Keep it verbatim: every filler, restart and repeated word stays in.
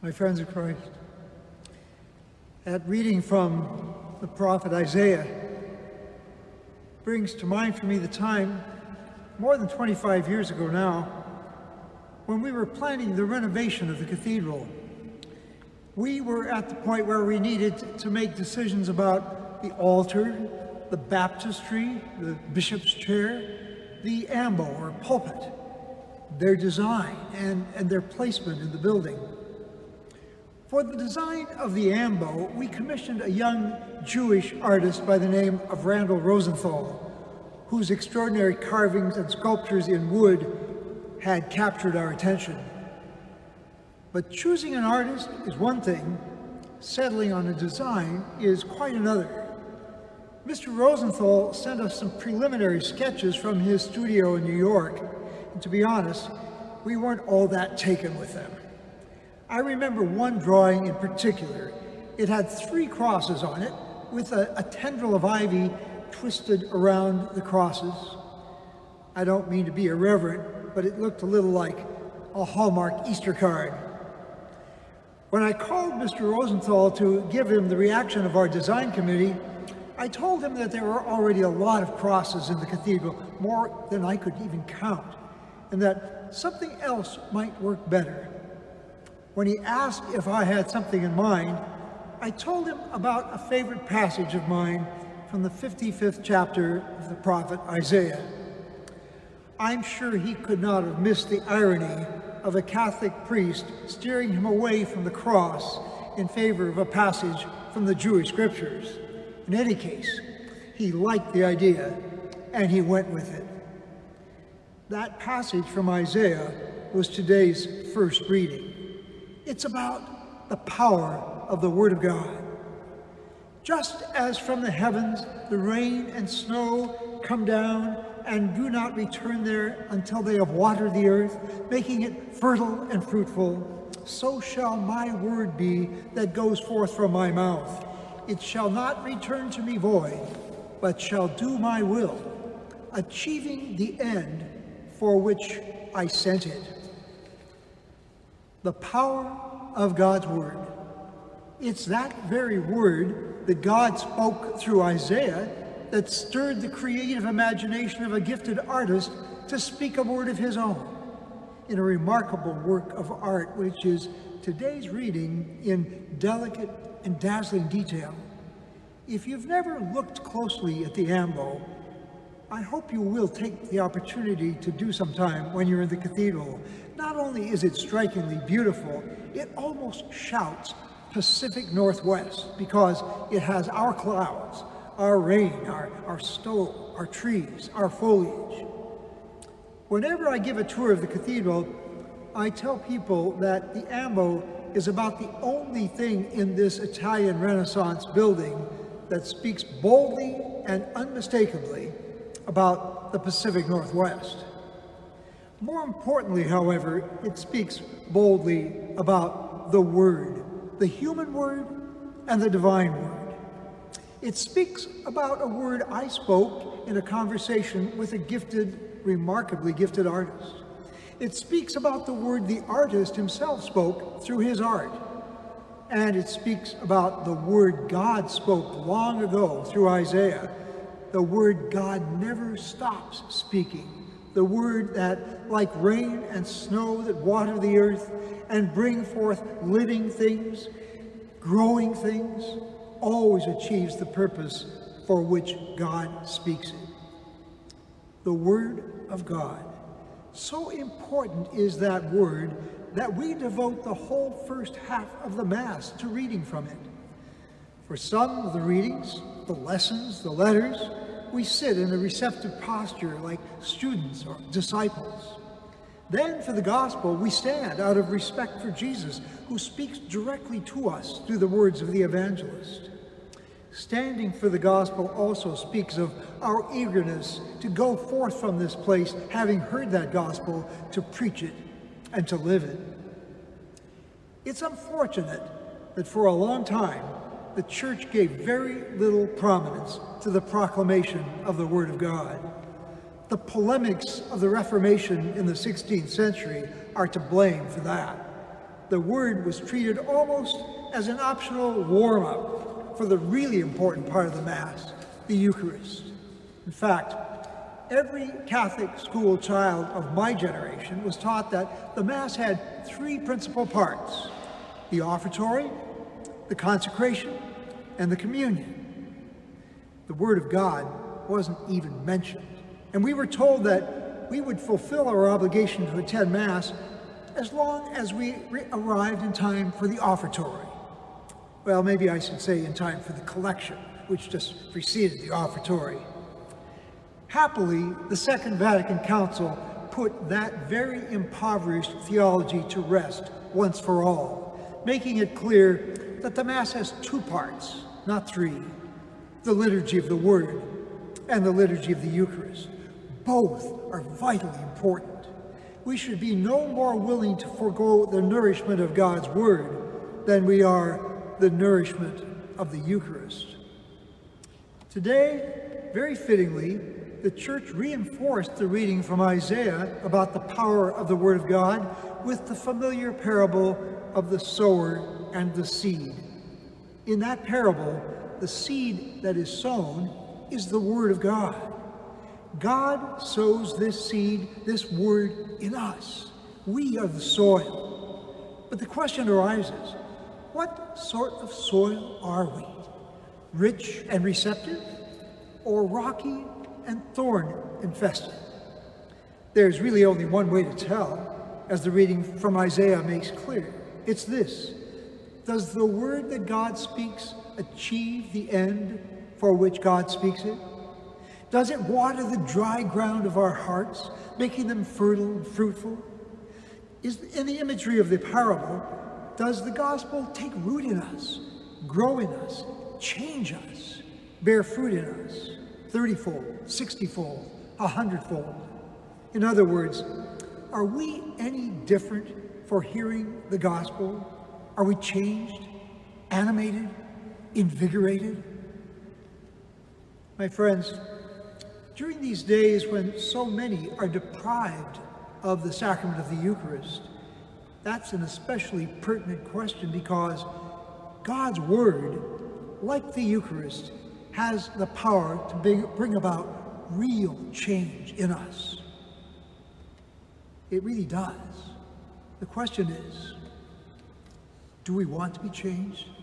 My friends of Christ, that reading from the prophet Isaiah brings to mind for me the time, more than twenty-five years ago now, when we were planning the renovation of the cathedral. We were at the point where we needed to make decisions about the altar, the baptistry, the bishop's chair, the ambo or pulpit, their design and, and their placement in the building. For the design of the ambo, we commissioned a young Jewish artist by the name of Randall Rosenthal, whose extraordinary carvings and sculptures in wood had captured our attention. But choosing an artist is one thing, settling on a design is quite another. Mister Rosenthal sent us some preliminary sketches from his studio in New York, and to be honest, we weren't all that taken with them. I remember one drawing in particular. It had three crosses on it, with a, a tendril of ivy twisted around the crosses. I don't mean to be irreverent, but it looked a little like a Hallmark Easter card. When I called Mister Rosenthal to give him the reaction of our design committee, I told him that there were already a lot of crosses in the cathedral, more than I could even count, and that something else might work better. When he asked if I had something in mind, I told him about a favorite passage of mine from the fifty-fifth chapter of the prophet Isaiah. I'm sure he could not have missed the irony of a Catholic priest steering him away from the cross in favor of a passage from the Jewish scriptures. In any case, he liked the idea and he went with it. That passage from Isaiah was today's first reading. It's about the power of the Word of God. Just as from the heavens the rain and snow come down and do not return there until they have watered the earth, making it fertile and fruitful, so shall my word be that goes forth from my mouth. It shall not return to me void, but shall do my will, achieving the end for which I sent it. The power of God's word. It's that very word that God spoke through Isaiah that stirred the creative imagination of a gifted artist to speak a word of his own in a remarkable work of art, which is today's reading in delicate and dazzling detail. If you've never looked closely at the ambo, I hope you will take the opportunity to do sometime when you're in the cathedral. Not only is it strikingly beautiful, it almost shouts Pacific Northwest because it has our clouds, our rain, our, our snow, our trees, our foliage. Whenever I give a tour of the cathedral, I tell people that the ambo is about the only thing in this Italian Renaissance building that speaks boldly and unmistakably about the Pacific Northwest. More importantly, however, it speaks boldly about the Word, the human Word and the divine Word. It speaks about a word I spoke in a conversation with a gifted, remarkably gifted artist. It speaks about the word the artist himself spoke through his art. And it speaks about the word God spoke long ago through Isaiah, the word God never stops speaking, the word that, like rain and snow that water the earth and bring forth living things, growing things, always achieves the purpose for which God speaks it. The Word of God. So important is that word that we devote the whole first half of the Mass to reading from it. For some of the readings, the lessons, the letters, we sit in a receptive posture like students or disciples. Then for the Gospel, we stand out of respect for Jesus, who speaks directly to us through the words of the evangelist. Standing for the Gospel also speaks of our eagerness to go forth from this place, having heard that Gospel, to preach it and to live it. It's unfortunate that for a long time, the Church gave very little prominence to the proclamation of the Word of God. The polemics of the Reformation in the sixteenth century are to blame for that. the Word was treated almost as an optional warm-up for the really important part of the Mass, the Eucharist. In fact, every Catholic school child of my generation was taught that the Mass had three principal parts: the offertory, the consecration, and the communion. The Word of God wasn't even mentioned, and we were told that we would fulfill our obligation to attend Mass as long as we arrived in time for the offertory. Well, maybe I should say in time for the collection, which just preceded the offertory. Happily, the Second Vatican Council put that very impoverished theology to rest once for all, making it clear that the Mass has two parts, not three: the liturgy of the Word and the liturgy of the Eucharist. Both are vitally important. We should be no more willing to forego the nourishment of God's Word than we are the nourishment of the Eucharist. Today, very fittingly, the Church reinforced the reading from Isaiah about the power of the Word of God with the familiar parable of the sower and the seed. In that parable, the seed that is sown is the Word of God. God sows this seed, this Word, in us. We are the soil. But the question arises, what sort of soil are we? Rich and receptive, or rocky and thorn-infested? There's really only one way to tell, as the reading from Isaiah makes clear. It's this: does the word that God speaks achieve the end for which God speaks it? Does it water the dry ground of our hearts, making them fertile and fruitful? Is, in the imagery of the parable, does the gospel take root in us, grow in us, change us, bear fruit in us, thirty-fold, sixty-fold, a hundredfold? In other words, are we any different for hearing the gospel? Are we changed, animated, invigorated? My friends, during these days when so many are deprived of the sacrament of the Eucharist, that's an especially pertinent question, because God's Word, like the Eucharist, has the power to bring, bring about real change in us. It really does. The question is, do we want to be changed?